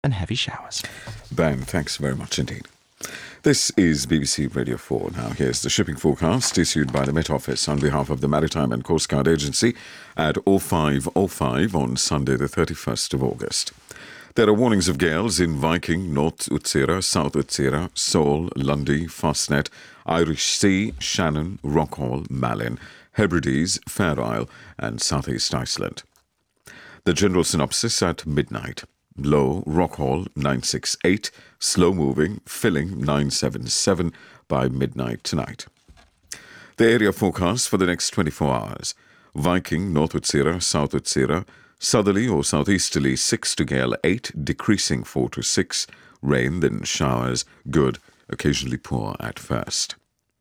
and heavy showers. Ben, thanks very much indeed. This is BBC Radio 4. Now, here's the shipping forecast issued by the Met Office on behalf of the Maritime and Coast Guard Agency at 05:05 on Sunday, the 31st of August. There are warnings of gales in Viking, North Utsira, South Utsira, Seoul, Lundy, Fastnet, Irish Sea, Shannon, Rockall, Malin, Hebrides, Fair Isle, and southeast Iceland. The general synopsis at midnight. Low, Rockall 968, slow moving, filling 977 by midnight tonight. The area forecast for the next 24 hours. Viking, North Utsira, South Utsira, southerly or southeasterly 6 to gale 8, decreasing 4 to 6, rain, then showers, good, occasionally poor at first.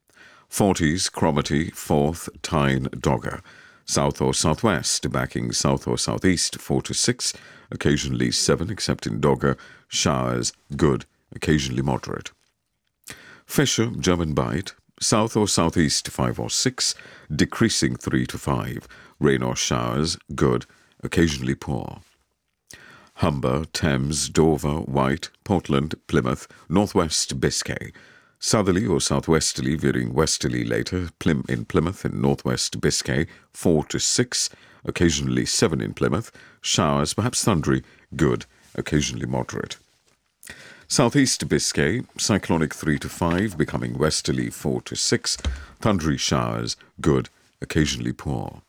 40s, Cromarty, 4th, Tyne, Dogger. South or southwest, backing south or southeast 4 to 6, occasionally 7 except in Dogger, showers, good, occasionally moderate. Fisher, German Bight, south or southeast 5 or 6, decreasing 3 to 5, rain or showers, good, occasionally poor. Humber, Thames, Dover, White, Portland, Plymouth, northwest Biscay. Southerly or southwesterly, veering westerly later, in Plymouth and northwest Biscay, 4 to 6, occasionally 7 in Plymouth, showers, perhaps thundery, good, occasionally moderate. Southeast Biscay, cyclonic 3 to 5, becoming westerly 4 to 6, thundery showers, good, occasionally poor.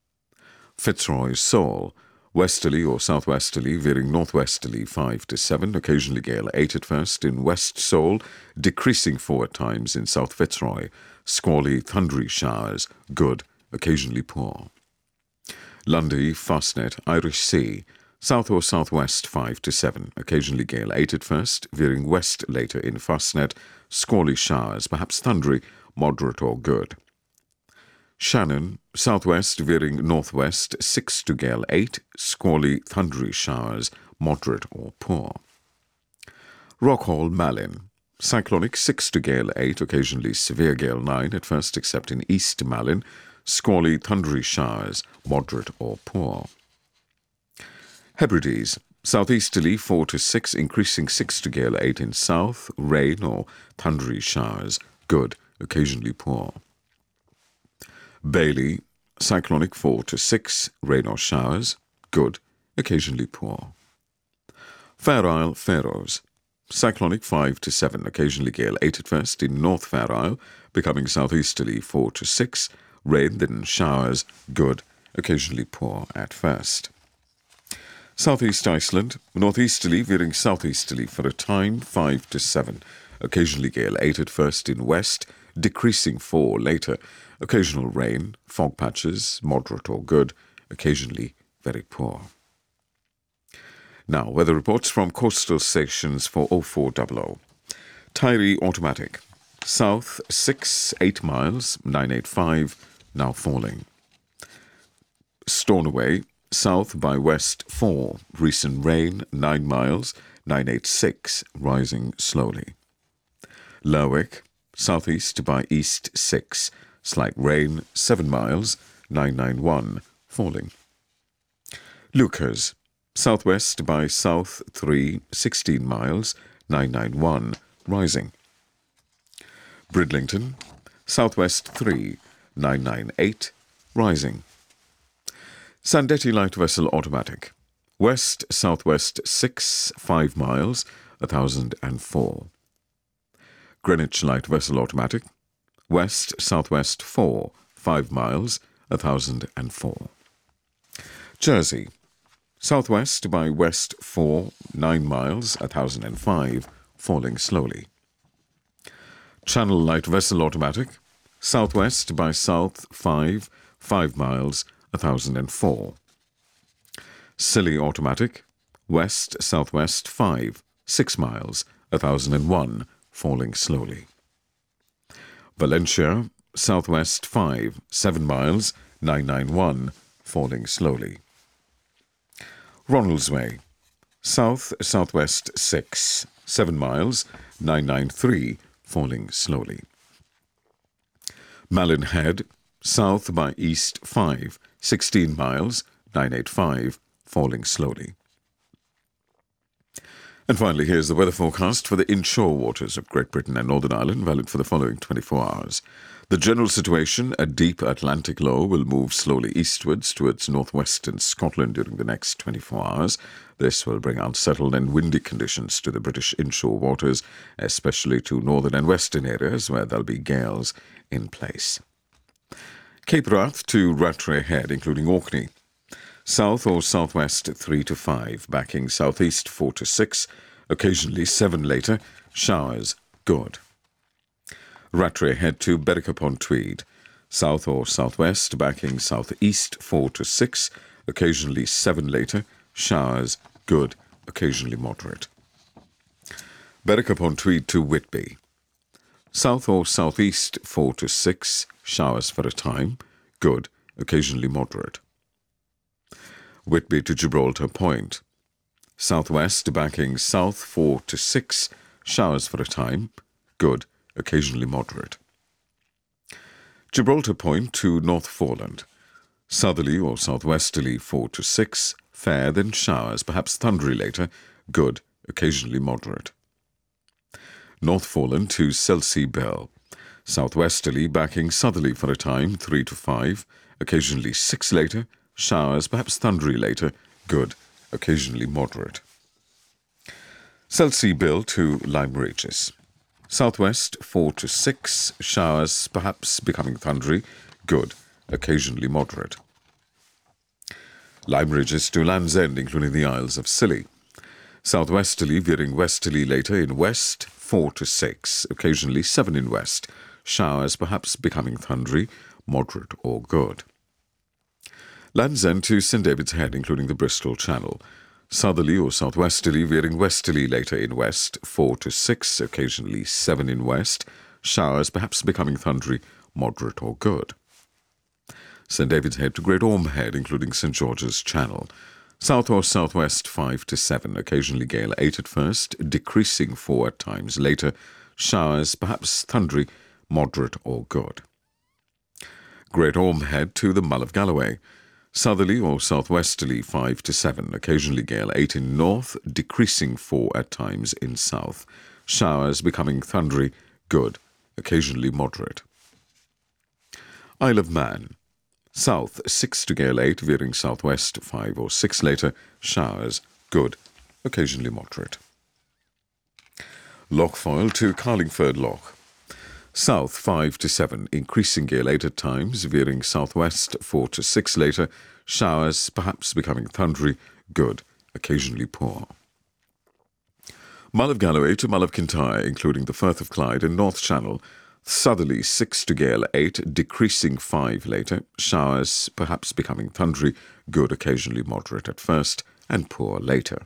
Fitzroy, Seoul, westerly or southwesterly, veering northwesterly 5 to 7, occasionally gale 8 at first in West Seoul, decreasing 4 at times in South Fitzroy, squally, thundery showers, good, occasionally poor. Lundy, Fastnet, Irish Sea, south or southwest 5 to 7, occasionally gale 8 at first, veering west later in Fastnet, squally showers, perhaps thundery, moderate or good. Shannon, southwest veering northwest 6 to gale 8, squally, thundery showers, moderate or poor. Rockall, Malin, cyclonic 6 to gale 8, occasionally severe gale 9 at first except in East Malin, squally, thundery showers, moderate or poor. Hebrides, southeasterly 4 to 6, increasing 6 to gale 8 in south, rain or thundery showers, good, occasionally poor. Bailey, cyclonic 4 to 6, rain or showers, good, occasionally poor. Fair Isle, Faroes, cyclonic 5 to 7, occasionally gale 8 at first in North Fair Isle, becoming southeasterly 4 to 6, rain then showers, good, occasionally poor at first. Southeast Iceland, northeasterly veering southeasterly for a time 5 to 7, occasionally gale 8 at first in west, decreasing 4 later, occasional rain, fog patches, moderate or good, occasionally very poor. Now, weather reports from coastal stations for 0400. Tyree automatic. South 6, 8 miles, 985, now falling. Stornoway, south by west 4, recent rain 9 miles, 986, rising slowly. Lerwick, southeast by east 6, slight rain 7 miles, 991, falling. Lucas, southwest by south 3, 16 miles, 991, rising. Bridlington, southwest 3, 998, rising. Sandetti light vessel automatic, west southwest 6, 5 miles, 1004. Greenwich light vessel automatic, west southwest 4, 5 miles, 1004. Jersey, southwest by west 4, 9 miles, 1005, falling slowly. Channel light vessel automatic, southwest by south 5, 5 miles, 1004. Scilly automatic, west southwest 5, 6 miles, 1001, falling slowly. Valencia, southwest 5, 7 miles, 991, falling slowly. Ronaldsway, south-southwest 6, 7 miles, 993, falling slowly. Malin Head, south by east 5, 16 miles, 985, falling slowly. And finally, here's the weather forecast for the inshore waters of Great Britain and Northern Ireland, valid for the following 24 hours. The general situation, a deep Atlantic low, will move slowly eastwards towards northwestern Scotland during the next 24 hours. This will bring unsettled and windy conditions to the British inshore waters, especially to northern and western areas where there'll be gales in place. Cape Wrath to Rattray Head, including Orkney. South or southwest 3 to 5, backing southeast 4 to 6, occasionally 7 later, showers good. Rattray Head to Berwick-upon-Tweed. South or southwest, backing southeast 4 to 6, occasionally 7 later, showers good, occasionally moderate. Berwick-upon-Tweed to Whitby. South or southeast 4 to 6, showers for a time, good, occasionally moderate. Whitby to Gibraltar Point. Southwest backing south 4 to 6, showers for a time, good, occasionally moderate. Gibraltar Point to North Foreland. Southerly or southwesterly 4 to 6, fair, then showers, perhaps thundery later, good, occasionally moderate. North Foreland to Selsey Bell. Southwesterly backing southerly for a time 3 to 5, occasionally 6 later, showers, perhaps thundery later, good, occasionally moderate. Selsey Bill to Lyme Regis. Southwest 4 to 6, showers, perhaps becoming thundery, good, occasionally moderate. Lyme Regis to Land's End, including the Isles of Scilly. Southwesterly veering westerly later in west 4 to 6, occasionally 7 in west, showers, perhaps becoming thundery, moderate or good. Land's End to St David's Head, including the Bristol Channel. Southerly or southwesterly, veering westerly later in west, 4 to 6, occasionally 7 in west. Showers, perhaps becoming thundery, moderate or good. St David's Head to Great Orme Head, including St George's Channel. South or southwest, 5 to 7, occasionally gale 8 at first, decreasing 4 at times later. Showers, perhaps thundery, moderate or good. Great Orme Head to the Mull of Galloway. Southerly or southwesterly 5 to 7, occasionally gale 8 in north, decreasing 4 at times in south. Showers becoming thundery, good, occasionally moderate. Isle of Man. South 6 to gale 8, veering southwest 5 or 6 later, showers, good, occasionally moderate. Lochfoyle to Carlingford Loch. South 5 to 7, increasing gale 8 at times, veering southwest 4 to 6 later, showers, perhaps becoming thundery, good, occasionally poor. Mull of Galloway to Mull of Kintyre, including the Firth of Clyde and North Channel. Southerly 6 to gale 8, decreasing 5 later, showers, perhaps becoming thundery, good, occasionally moderate at first, and poor later.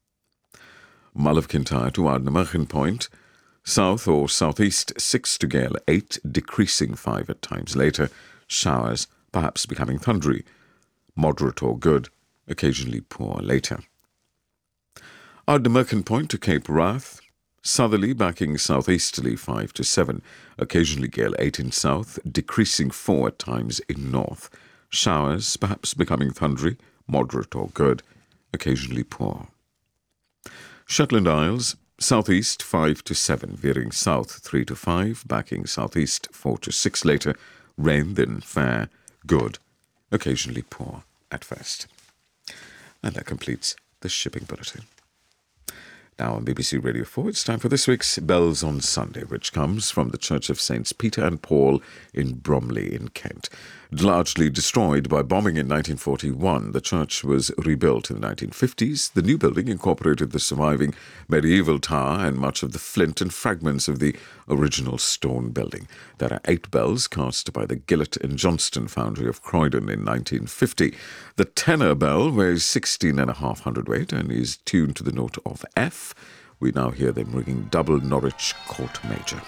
Mull of Kintyre to Ardnamurchan Point. South or southeast 6 to gale 8, decreasing 5 at times later, showers, perhaps becoming thundery, moderate or good, occasionally poor later. Ardnamurchan Point to Cape Wrath. Southerly backing southeasterly 5 to 7, occasionally gale 8 in south, decreasing 4 at times in north. Showers, perhaps becoming thundery, moderate or good, occasionally poor. Shetland Isles. Southeast 5 to 7, veering south 3 to 5, backing southeast 4 to 6 later, rain then fair, good, occasionally poor at first. And that completes the shipping bulletin. Now on BBC Radio 4, it's time for this week's Bells on Sunday, which comes from the Church of Saints Peter and Paul in Bromley in Kent. Largely destroyed by bombing in 1941, the church was rebuilt in the 1950s. The new building incorporated the surviving medieval tower and much of the flint and fragments of the original stone building. There are 8 bells cast by the Gillett and Johnston foundry of Croydon in 1950. The tenor bell weighs 16.5 hundredweight and is tuned to the note of F. We now hear them ringing double Norwich Court Major.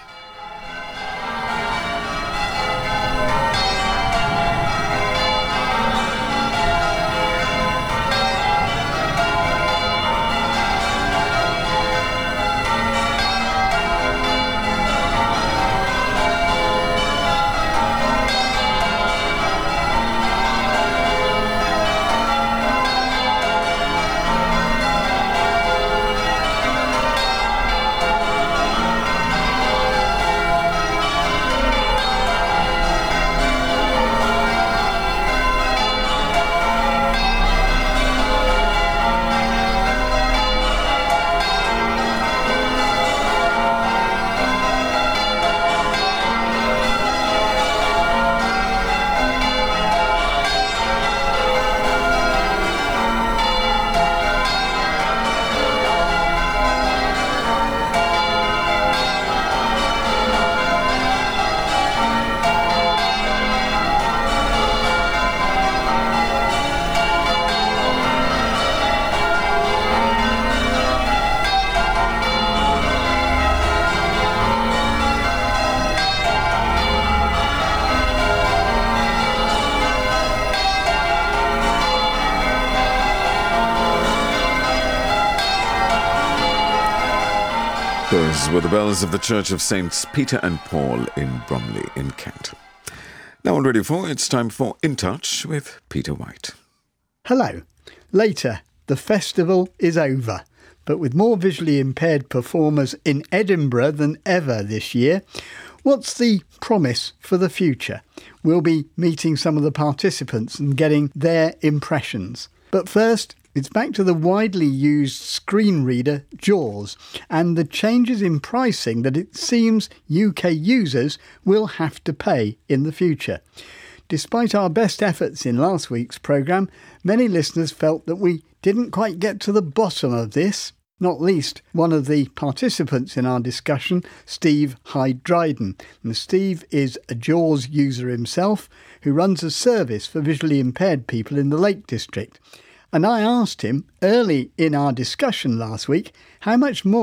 Those were the bells of the Church of Saints Peter and Paul in Bromley in Kent. Now on Radio 4, it's time for In Touch with Peter White. Hello. Later, the festival is over, but with more visually impaired performers in Edinburgh than ever this year. What's the promise for the future? We'll be meeting some of the participants and getting their impressions. But first, it's back to the widely used screen reader JAWS and the changes in pricing that it seems UK users will have to pay in the future. Despite our best efforts in last week's programme, many listeners felt that we didn't quite get to the bottom of this. Not least one of the participants in our discussion, Steve Hyde-Dryden. And Steve is a JAWS user himself who runs a service for visually impaired people in the Lake District. And I asked him early in our discussion last week how much more